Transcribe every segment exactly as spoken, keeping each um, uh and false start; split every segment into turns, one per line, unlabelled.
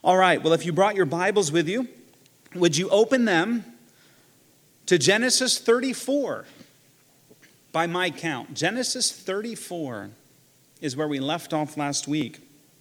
All right, well, if you brought your Bibles with you, would you open them to Genesis thirty-four? By my count, Genesis thirty-four is where we left off last week.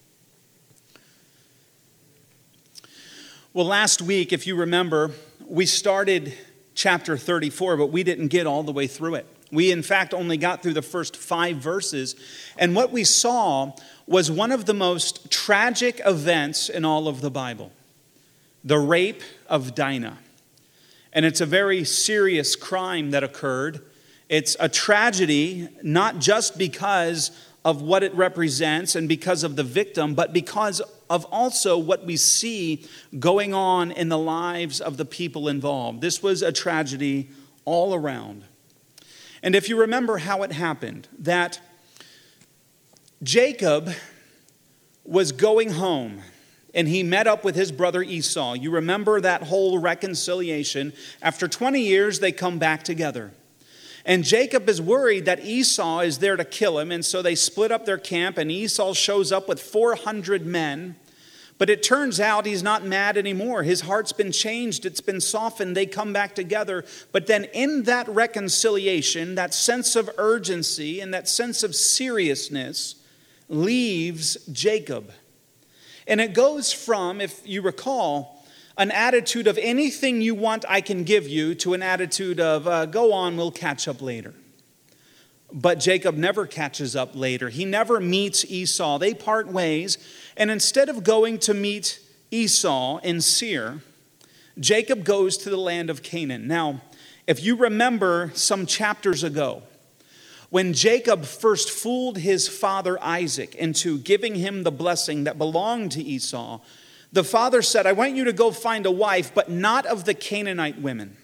Well, last week, if you remember, we started chapter thirty-four, but we didn't get all the way through it. We, in fact, only got through the first five verses. And what we saw was one of the most tragic events in all of the Bible, the rape of Dinah. And it's a very serious crime that occurred. It's a tragedy, not just because of what it represents and because of the victim, but because of also what we see going on in the lives of the people involved. This was a tragedy all around. And if you remember how it happened, that Jacob was going home and he met up with his brother Esau. You remember that whole reconciliation. After twenty years, they come back together. And Jacob is worried that Esau is there to kill him, and so they split up their camp, and Esau shows up with four hundred men. But it turns out he's not mad anymore. His heart's been changed. It's been softened. They come back together. But then in that reconciliation, that sense of urgency and that sense of seriousness leaves Jacob. And it goes from, if you recall, an attitude of anything you want I can give you to an attitude of uh, go on, we'll catch up later. But Jacob never catches up later. He never meets Esau. They part ways. And instead of going to meet Esau in Seir, Jacob goes to the land of Canaan. Now, if you remember some chapters ago, when Jacob first fooled his father Isaac into giving him the blessing that belonged to Esau, the father said, I want you to go find a wife, but not of the Canaanite women.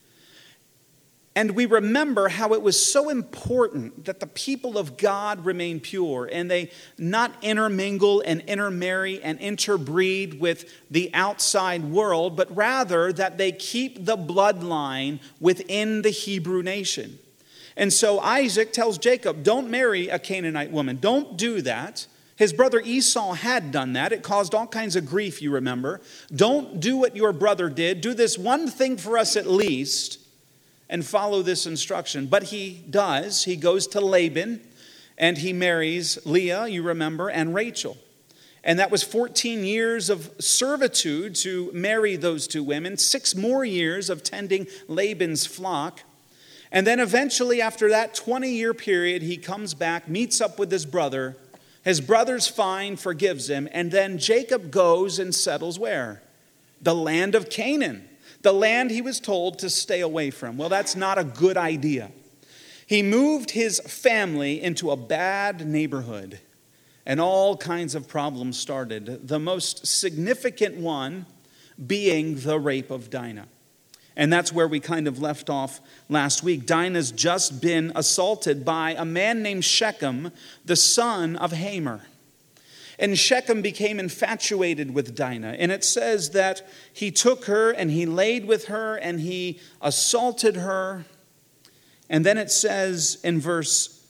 And we remember how it was so important that the people of God remain pure and they not intermingle and intermarry and interbreed with the outside world, but rather that they keep the bloodline within the Hebrew nation. And so Isaac tells Jacob, don't marry a Canaanite woman. Don't do that. His brother Esau had done that. It caused all kinds of grief, you remember. Don't do what your brother did. Do this one thing for us at least. And follow this instruction. But he does. He goes to Laban and he marries Leah, you remember, and Rachel. And that was fourteen years of servitude to marry those two women, six more years of tending Laban's flock. And then eventually after that twenty-year period, he comes back, meets up with his brother. His brother's fine, forgives him. And then Jacob goes and settles where? The land of Canaan. The land he was told to stay away from. Well, that's not a good idea. He moved his family into a bad neighborhood, and all kinds of problems started. The most significant one being the rape of Dinah. And that's where we kind of left off last week. Dinah's just been assaulted by a man named Shechem, the son of Hamor. And Shechem became infatuated with Dinah. And it says that he took her and he laid with her and he assaulted her. And then it says in verse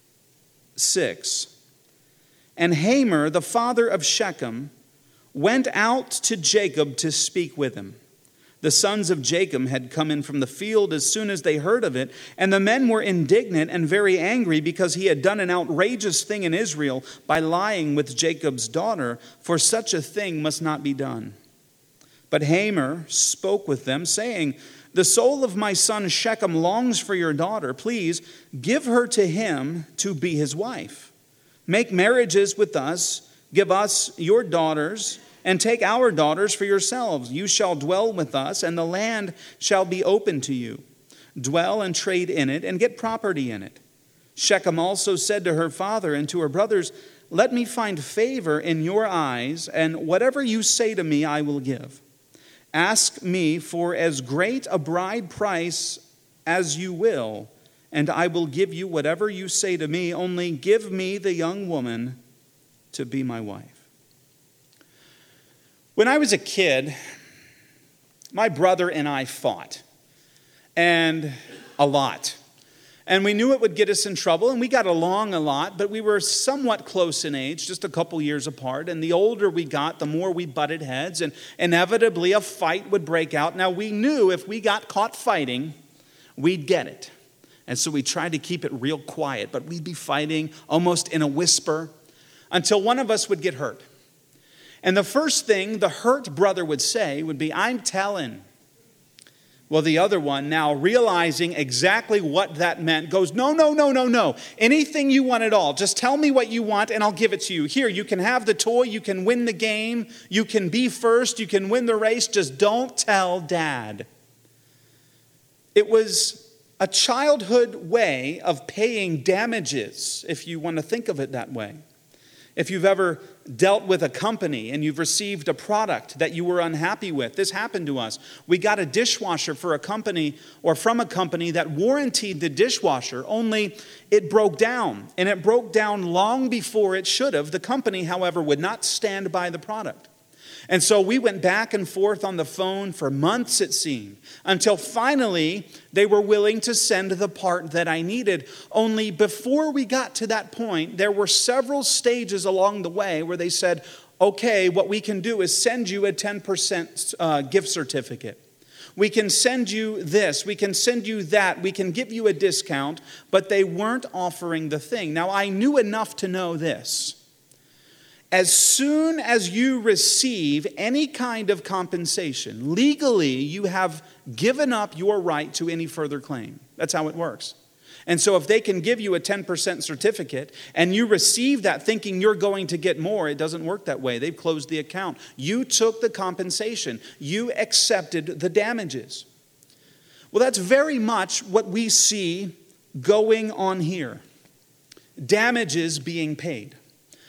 six, and Hamor, the father of Shechem, went out to Jacob to speak with him. The sons of Jacob had come in from the field as soon as they heard of it, and the men were indignant and very angry because he had done an outrageous thing in Israel by lying with Jacob's daughter, for such a thing must not be done. But Hamor spoke with them, saying, the soul of my son Shechem longs for your daughter. Please give her to him to be his wife. Make marriages with us, give us your daughters, and take our daughters for yourselves. You shall dwell with us, and the land shall be open to you. Dwell and trade in it, and get property in it. Shechem also said to her father and to her brothers, let me find favor in your eyes, and whatever you say to me I will give. Ask me for as great a bride price as you will, and I will give you whatever you say to me. Only give me the young woman to be my wife. When I was a kid, my brother and I fought, and a lot. And we knew it would get us in trouble, and we got along a lot, but we were somewhat close in age, just a couple years apart. And the older we got, the more we butted heads, and inevitably a fight would break out. Now, we knew if we got caught fighting, we'd get it. And so we tried to keep it real quiet, but we'd be fighting almost in a whisper until one of us would get hurt. And the first thing the hurt brother would say would be, "I'm telling." Well, the other one, now realizing exactly what that meant, goes, "No, no, no, no, no. Anything you want at all. Just tell me what you want and I'll give it to you. Here, you can have the toy. You can win the game. You can be first. You can win the race. Just don't tell Dad." It was a childhood way of paying damages, if you want to think of it that way. If you've ever dealt with a company and you've received a product that you were unhappy with, this happened to us. We got a dishwasher for a company or from a company that warrantied the dishwasher, only it broke down. And it broke down long before it should have. The company, however, would not stand by the product. And so we went back and forth on the phone for months, it seemed, until finally they were willing to send the part that I needed. Only before we got to that point, there were several stages along the way where they said, "Okay, what we can do is send you a ten percent uh, gift certificate. We can send you this, we can send you that, we can give you a discount," but they weren't offering the thing. Now, I knew enough to know this. As soon as you receive any kind of compensation, legally you have given up your right to any further claim. That's how it works. And so if they can give you a ten percent certificate and you receive that thinking you're going to get more, it doesn't work that way. They've closed the account. You took the compensation. You accepted the damages. Well, that's very much what we see going on here. Damages being paid.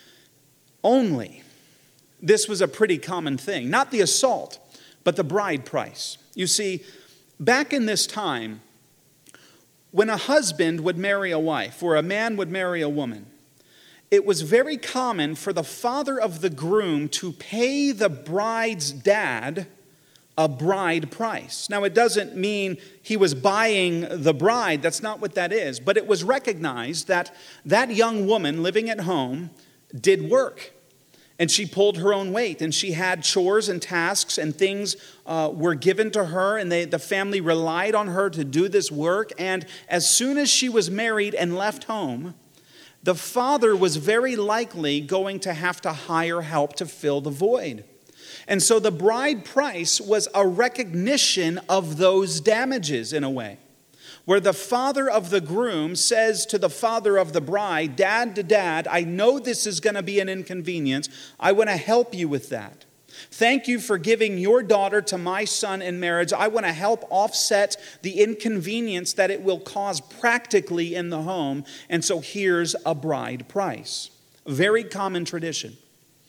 Only, this was a pretty common thing. Not the assault, but the bride price. You see, back in this time, when a husband would marry a wife or a man would marry a woman, it was very common for the father of the groom to pay the bride's dad a bride price. Now, it doesn't mean he was buying the bride. That's not what that is. But it was recognized that that young woman living at home did work. And she pulled her own weight, and she had chores and tasks, and things uh, were given to her, and they, the family relied on her to do this work. And as soon as she was married and left home, the father was very likely going to have to hire help to fill the void. And so the bride price was a recognition of those damages in a way, where the father of the groom says to the father of the bride, "Dad to dad, I know this is going to be an inconvenience. I want to help you with that. Thank you for giving your daughter to my son in marriage. I want to help offset the inconvenience that it will cause practically in the home. And so here's a bride price." Very common tradition.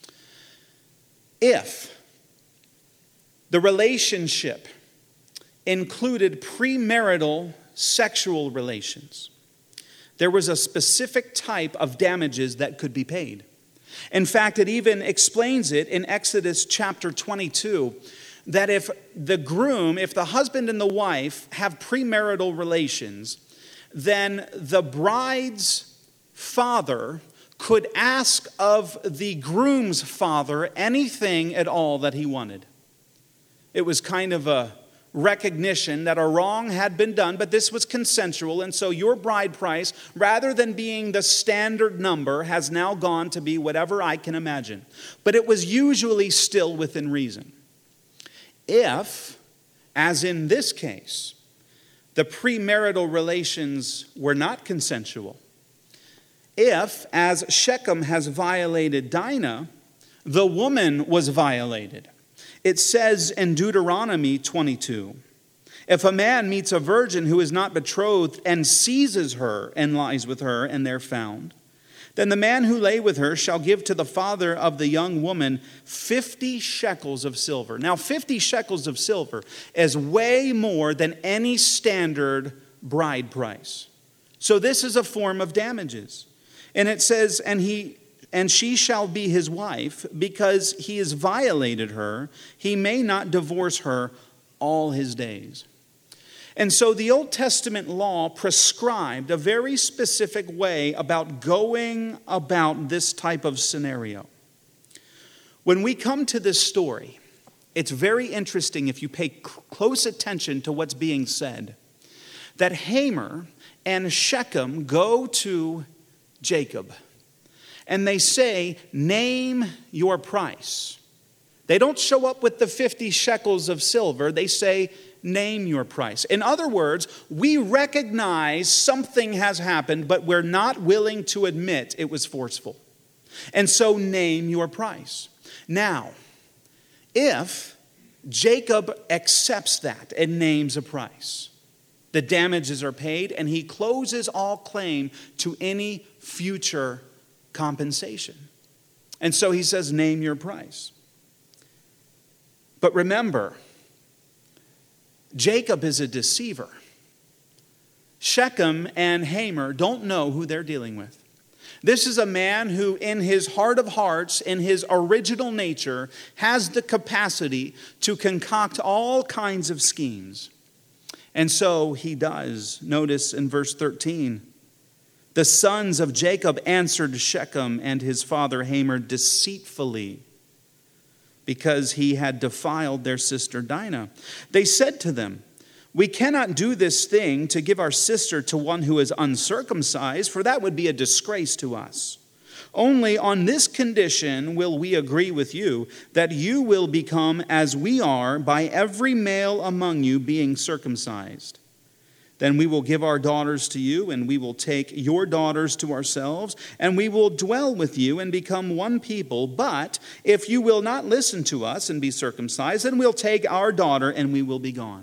If the relationship included premarital sexual relations, there was a specific type of damages that could be paid. In fact, it even explains it in Exodus chapter twenty-two, that if the groom, if the husband and the wife have premarital relations, then the bride's father could ask of the groom's father anything at all that he wanted. It was kind of a recognition that a wrong had been done, but this was consensual, and so your bride price, rather than being the standard number, has now gone to be whatever I can imagine. But it was usually still within reason. If, as in this case, the premarital relations were not consensual, if, as Shechem has violated Dinah, the woman was violated. It says in Deuteronomy twenty-two, "If a man meets a virgin who is not betrothed and seizes her and lies with her, and they're found, then the man who lay with her shall give to the father of the young woman fifty shekels of silver." Now, fifty shekels of silver is way more than any standard bride price. So this is a form of damages. And it says, and he and she shall be his wife, because he has violated her. He may not divorce her all his days. And so the Old Testament law prescribed a very specific way about going about this type of scenario. When we come to this story, it's very interesting if you pay close attention to what's being said, that Hamor and Shechem go to Jacob and they say, name your price. They don't show up with the fifty shekels of silver. They say, name your price. In other words, we recognize something has happened, but we're not willing to admit it was forceful. And so name your price. Now, if Jacob accepts that and names a price, the damages are paid and he closes all claim to any future compensation. And so he says, name your price. But remember, Jacob is a deceiver. Shechem and Hamor don't know who they're dealing with. This is a man who, in his heart of hearts, in his original nature, has the capacity to concoct all kinds of schemes. And so he does. Notice in verse thirteen, the sons of Jacob answered Shechem and his father Hamor deceitfully, because he had defiled their sister Dinah. They said to them, we cannot do this thing to give our sister to one who is uncircumcised, for that would be a disgrace to us. Only on this condition will we agree with you, that you will become as we are by every male among you being circumcised. Then we will give our daughters to you, and we will take your daughters to ourselves, and we will dwell with you and become one people. But if you will not listen to us and be circumcised, then we'll take our daughter and we will be gone.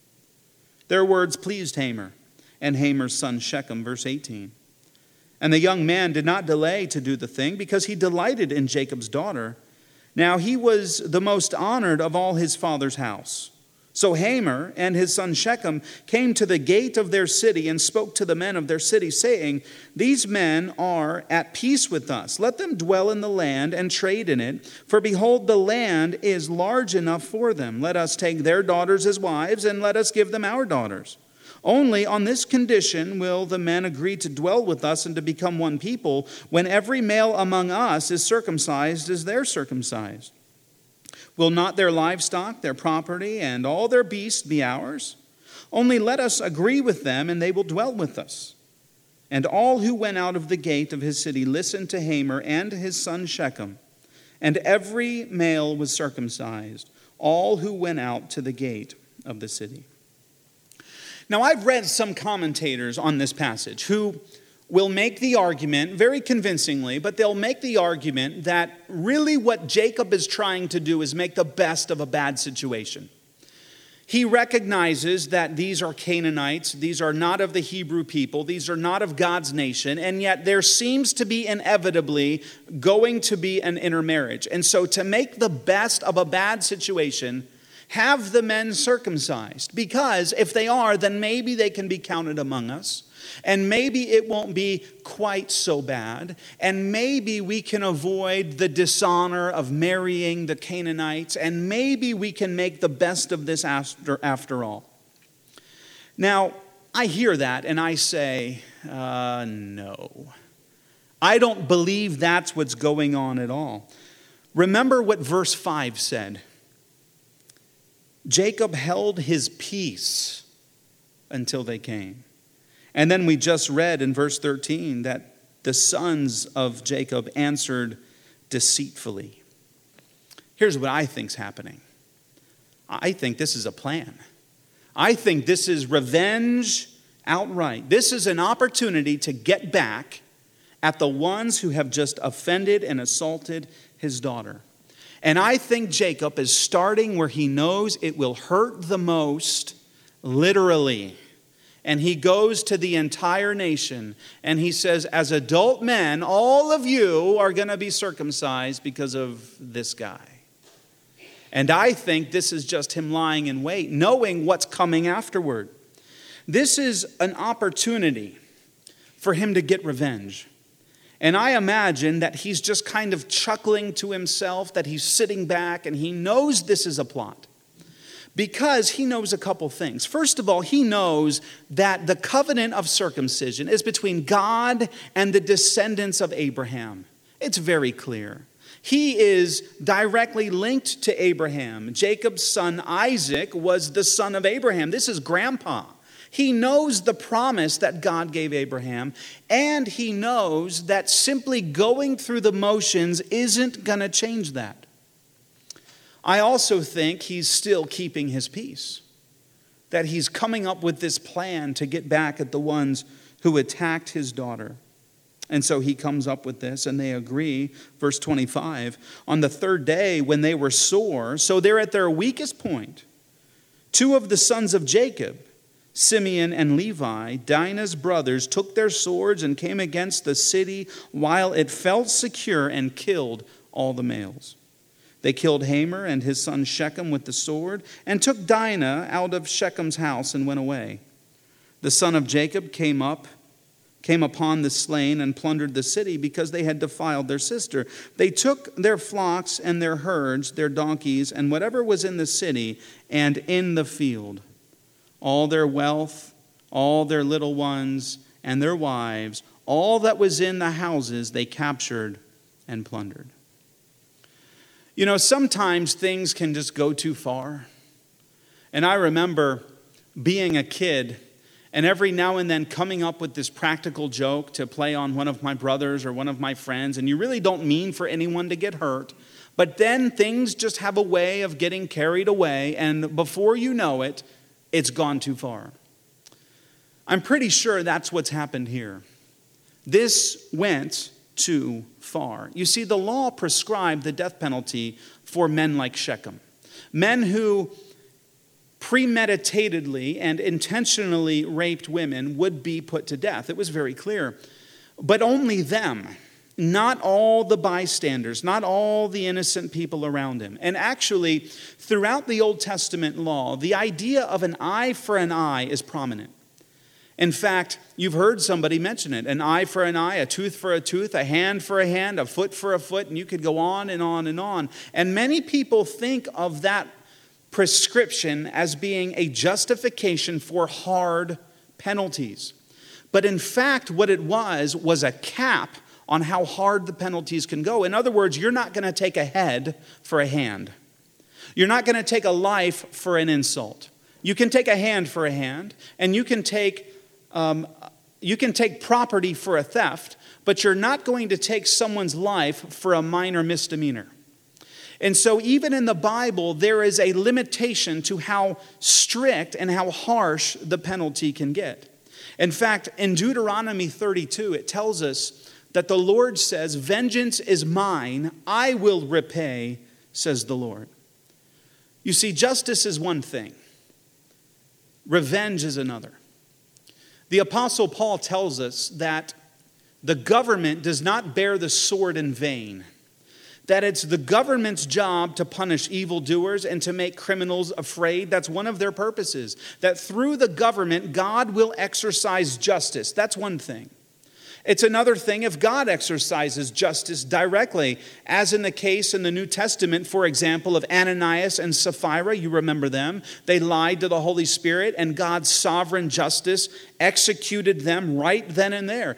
Their words pleased Hamor and Hamor's son Shechem, verse eighteen. And the young man did not delay to do the thing, because he delighted in Jacob's daughter. Now he was the most honored of all his father's house. So Hamor and his son Shechem came to the gate of their city and spoke to the men of their city, saying, these men are at peace with us. Let them dwell in the land and trade in it. For behold, the land is large enough for them. Let us take their daughters as wives, and let us give them our daughters. Only on this condition will the men agree to dwell with us and to become one people, when every male among us is circumcised as they're circumcised. Will not their livestock, their property, and all their beasts be ours? Only let us agree with them, and they will dwell with us. And all who went out of the gate of his city listened to Hamor and his son Shechem. And every male was circumcised, all who went out to the gate of the city. Now, I've read some commentators on this passage who will make the argument, very convincingly, but they'll make the argument that really what Jacob is trying to do is make the best of a bad situation. He recognizes that these are Canaanites, these are not of the Hebrew people, these are not of God's nation, and yet there seems to be inevitably going to be an intermarriage. And so to make the best of a bad situation, have the men circumcised, because if they are, then maybe they can be counted among us. And maybe it won't be quite so bad. And maybe we can avoid the dishonor of marrying the Canaanites. And maybe we can make the best of this after, after all. Now, I hear that and I say, uh, no. I don't believe that's what's going on at all. Remember what verse five said. Jacob held his peace until they came. And then we just read in verse thirteen that the sons of Jacob answered deceitfully. Here's what I think's happening. I think this is a plan. I think this is revenge outright. This is an opportunity to get back at the ones who have just offended and assaulted his daughter. And I think Jacob is starting where he knows it will hurt the most, literally. And he goes to the entire nation and he says, as adult men, all of you are going to be circumcised because of this guy. And I think this is just him lying in wait, knowing what's coming afterward. This is an opportunity for him to get revenge. And I imagine that he's just kind of chuckling to himself, that he's sitting back and he knows this is a plot. Because he knows a couple things. First of all, he knows that the covenant of circumcision is between God and the descendants of Abraham. It's very clear. He is directly linked to Abraham. Jacob's son Isaac was the son of Abraham. This is grandpa. He knows the promise that God gave Abraham, and he knows that simply going through the motions isn't going to change that. I also think he's still keeping his peace, that he's coming up with this plan to get back at the ones who attacked his daughter. And so he comes up with this, and they agree. Verse twenty-five, on the third day when they were sore, so they're at their weakest point, two of the sons of Jacob, Simeon and Levi, Dinah's brothers, took their swords and came against the city while it felt secure and killed all the males. They killed Hamor and his son Shechem with the sword and took Dinah out of Shechem's house and went away. The son of Jacob came up, came upon the slain and plundered the city because they had defiled their sister. They took their flocks and their herds, their donkeys, and whatever was in the city and in the field. All their wealth, all their little ones, and their wives, all that was in the houses they captured and plundered. You know, sometimes things can just go too far. And I remember being a kid and every now and then coming up with this practical joke to play on one of my brothers or one of my friends, and you really don't mean for anyone to get hurt. But then things just have a way of getting carried away, and before you know it, it's gone too far. I'm pretty sure that's what's happened here. This went too far. You see, the law prescribed the death penalty for men like Shechem. Men who premeditatedly and intentionally raped women would be put to death. It was very clear. But only them, not all the bystanders, not all the innocent people around him. And actually, throughout the Old Testament law, the idea of an eye for an eye is prominent. In fact, you've heard somebody mention it. An eye for an eye, a tooth for a tooth, a hand for a hand, a foot for a foot, and you could go on and on and on. And many people think of that prescription as being a justification for hard penalties. But in fact, what it was, was a cap on how hard the penalties can go. In other words, you're not going to take a head for a hand. You're not going to take a life for an insult. You can take a hand for a hand, and you can take um, you can take property for a theft, but you're not going to take someone's life for a minor misdemeanor. And so even in the Bible, there is a limitation to how strict and how harsh the penalty can get. In fact, in Deuteronomy thirty-two, it tells us that the Lord says, "Vengeance is mine, I will repay, says the Lord." You see, justice is one thing. Revenge is another. The Apostle Paul tells us that the government does not bear the sword in vain. That it's the government's job to punish evildoers and to make criminals afraid. That's one of their purposes. That through the government, God will exercise justice. That's one thing. It's another thing if God exercises justice directly, as in the case in the New Testament, for example, of Ananias and Sapphira. You remember them. They lied to the Holy Spirit, and God's sovereign justice executed them right then and there.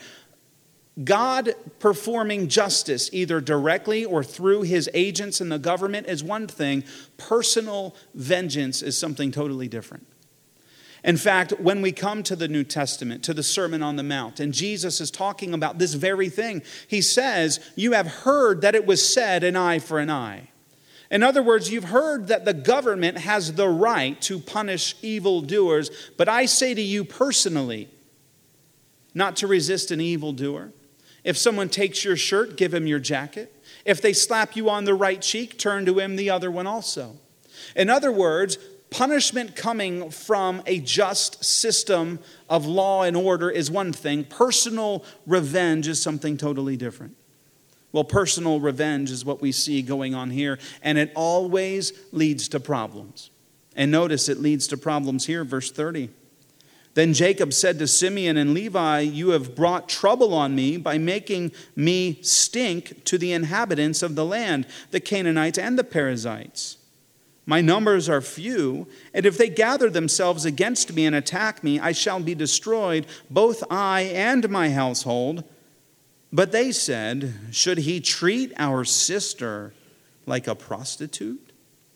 God performing justice, either directly or through his agents in the government, is one thing. Personal vengeance is something totally different. In fact, when we come to the New Testament, to the Sermon on the Mount, and Jesus is talking about this very thing, he says, "You have heard that it was said, an eye for an eye." In other words, you've heard that the government has the right to punish evildoers, but I say to you personally, not to resist an evildoer. If someone takes your shirt, give him your jacket. If they slap you on the right cheek, turn to him the other one also. In other words, punishment coming from a just system of law and order is one thing. Personal revenge is something totally different. Well, personal revenge is what we see going on here, and it always leads to problems. And notice it leads to problems here, verse thirty. Then Jacob said to Simeon and Levi, "You have brought trouble on me by making me stink to the inhabitants of the land, the Canaanites and the Perizzites." My numbers are few, and if they gather themselves against me and attack me, I shall be destroyed, both I and my household. But they said, should he treat our sister like a prostitute?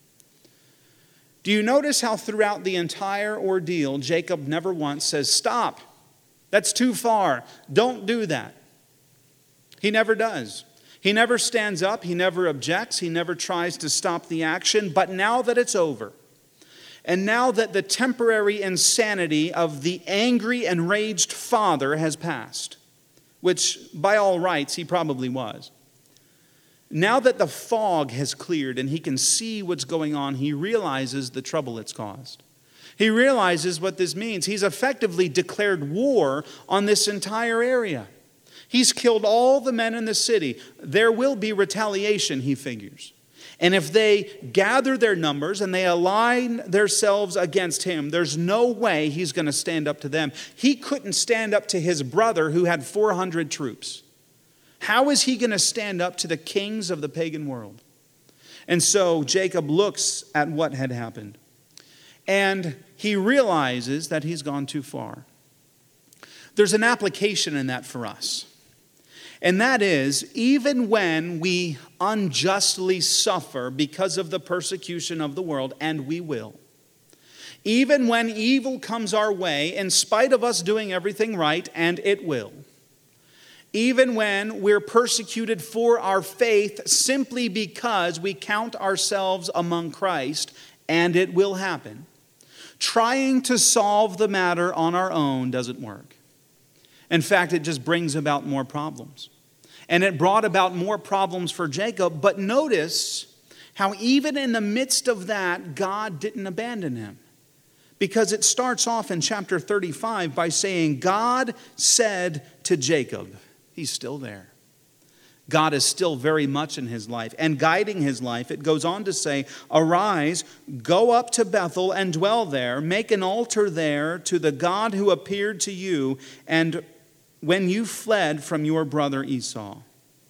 Do you notice how throughout the entire ordeal, Jacob never once says, stop, that's too far, don't do that. He never does. He never stands up, he never objects, he never tries to stop the action. But now that it's over, and now that the temporary insanity of the angry, enraged father has passed, which by all rights he probably was, now that the fog has cleared and he can see what's going on, he realizes the trouble it's caused. He realizes what this means. He's effectively declared war on this entire area. He's killed all the men in the city. There will be retaliation, he figures. And if they gather their numbers and they align themselves against him, there's no way he's going to stand up to them. He couldn't stand up to his brother who had four hundred troops. How is he going to stand up to the kings of the pagan world? And so Jacob looks at what had happened. And he realizes that he's gone too far. There's an application in that for us. And that is, even when we unjustly suffer because of the persecution of the world, and we will, even when evil comes our way, in spite of us doing everything right, and it will, even when we're persecuted for our faith simply because we count ourselves among Christ, and it will happen, trying to solve the matter on our own doesn't work. In fact, it just brings about more problems. And it brought about more problems for Jacob. But notice how even in the midst of that, God didn't abandon him. Because it starts off in chapter thirty-five by saying, God said to Jacob, he's still there. God is still very much in his life and guiding his life. It goes on to say, arise, go up to Bethel and dwell there. Make an altar there to the God who appeared to you and when you fled from your brother Esau.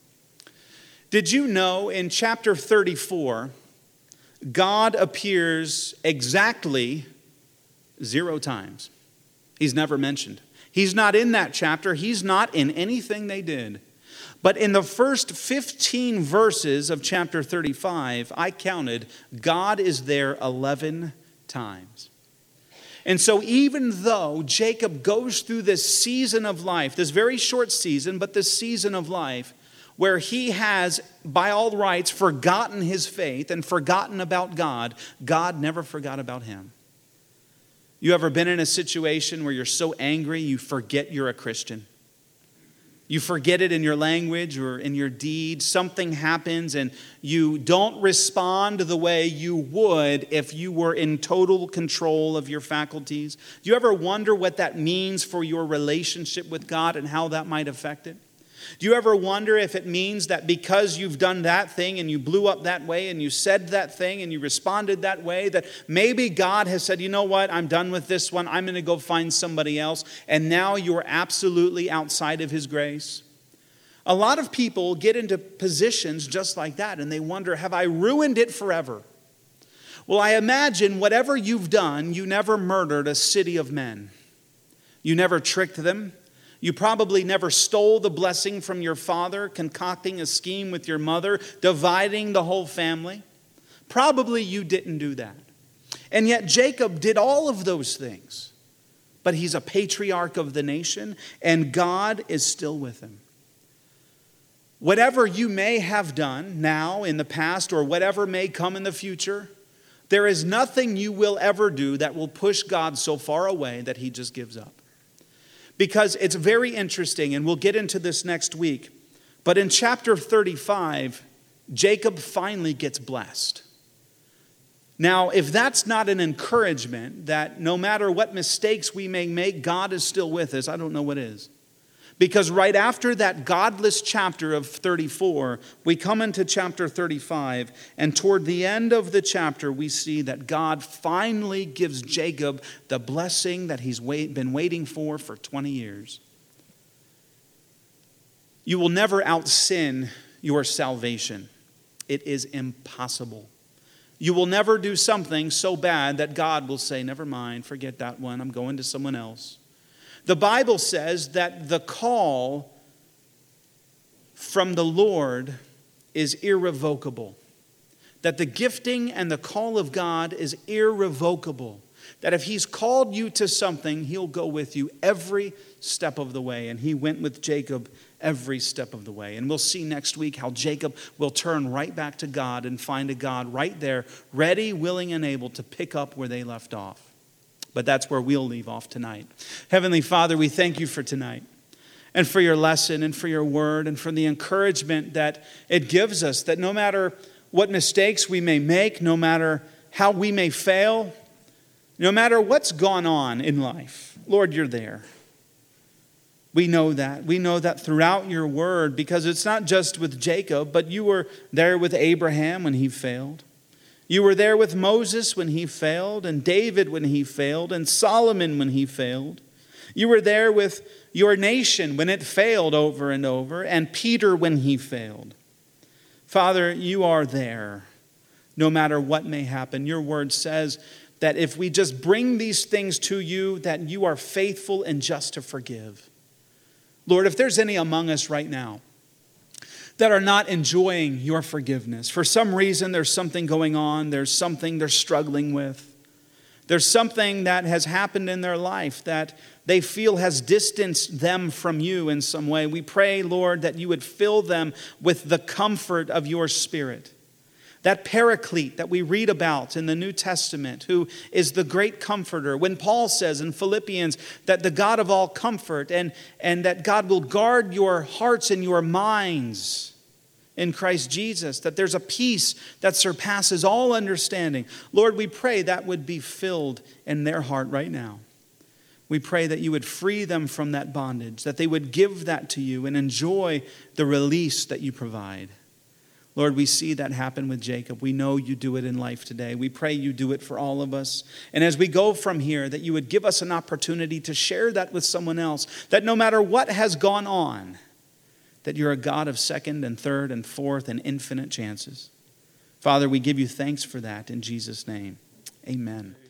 Did you know in chapter thirty-four, God appears exactly zero times? He's never mentioned. He's not in that chapter. He's not in anything they did. But in the first fifteen verses of chapter thirty-five, I counted, God is there eleven times. And so even though Jacob goes through this season of life, this very short season, but this season of life, where he has, by all rights, forgotten his faith and forgotten about God, God never forgot about him. You ever been in a situation where you're so angry you forget you're a Christian? You forget it in your language or in your deed. Something happens and you don't respond the way you would if you were in total control of your faculties. Do you ever wonder what that means for your relationship with God and how that might affect it? Do you ever wonder if it means that because you've done that thing and you blew up that way and you said that thing and you responded that way, that maybe God has said, you know what, I'm done with this one. I'm going to go find somebody else. And now you're absolutely outside of his grace. A lot of people get into positions just like that and they wonder, have I ruined it forever? Well, I imagine whatever you've done, you never murdered a city of men. You never tricked them. You probably never stole the blessing from your father, concocting a scheme with your mother, dividing the whole family. Probably you didn't do that. And yet Jacob did all of those things. But he's a patriarch of the nation, and God is still with him. Whatever you may have done now in the past or whatever may come in the future, there is nothing you will ever do that will push God so far away that he just gives up. Because it's very interesting, and we'll get into this next week. But in chapter thirty-five, Jacob finally gets blessed. Now, if that's not an encouragement that no matter what mistakes we may make, God is still with us, I don't know what is. Because right after that godless chapter of thirty-four, we come into chapter thirty-five, and toward the end of the chapter, we see that God finally gives Jacob the blessing that he's wait, been waiting for for twenty years. You will never out-sin your salvation. It is impossible. You will never do something so bad that God will say, never mind, forget that one, I'm going to someone else. The Bible says that the call from the Lord is irrevocable. That the gifting and the call of God is irrevocable. That if He's called you to something, He'll go with you every step of the way. And He went with Jacob every step of the way. And we'll see next week how Jacob will turn right back to God and find a God right there, ready, willing, and able to pick up where they left off. But that's where we'll leave off tonight. Heavenly Father, we thank you for tonight and for your lesson and for your word and for the encouragement that it gives us, that no matter what mistakes we may make, no matter how we may fail, no matter what's gone on in life, Lord, you're there. We know that. We know that throughout your word, because it's not just with Jacob, but you were there with Abraham when he failed. You were there with Moses when he failed, and David when he failed, and Solomon when he failed. You were there with your nation when it failed over and over, and Peter when he failed. Father, you are there no matter what may happen. Your word says that if we just bring these things to you, that you are faithful and just to forgive. Lord, if there's any among us right now that are not enjoying your forgiveness, for some reason there's something going on, there's something they're struggling with, there's something that has happened in their life that they feel has distanced them from you in some way, we pray, Lord, that you would fill them with the comfort of your Spirit. That paraclete that we read about in the New Testament, who is the great comforter. When Paul says in Philippians that the God of all comfort and, and that God will guard your hearts and your minds in Christ Jesus, that there's a peace that surpasses all understanding. Lord, we pray that would be filled in their heart right now. We pray that you would free them from that bondage, that they would give that to you and enjoy the release that you provide. Lord, we see that happen with Jacob. We know you do it in life today. We pray you do it for all of us. And as we go from here, that you would give us an opportunity to share that with someone else, that no matter what has gone on, that you're a God of second and third and fourth and infinite chances. Father, we give you thanks for that in Jesus' name. Amen.